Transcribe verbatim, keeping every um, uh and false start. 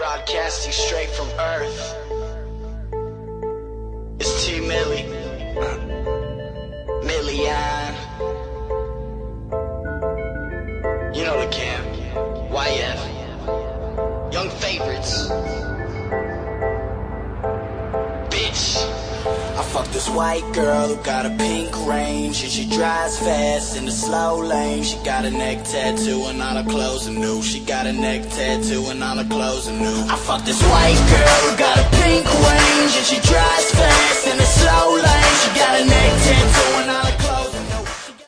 Broadcasting straight from Earth. It's T Millie, Million. You know the camp, Y F, Young Favorites. Bitch. I fucked this white girl who got a pink range, and she drives fast in the slow lane. She got a neck tattoo and all her clothes are new. She got a neck tattoo and all her clothes are new. I fucked this white girl who got a pink range, and she drives fast in the slow lane. She got a neck tattoo and all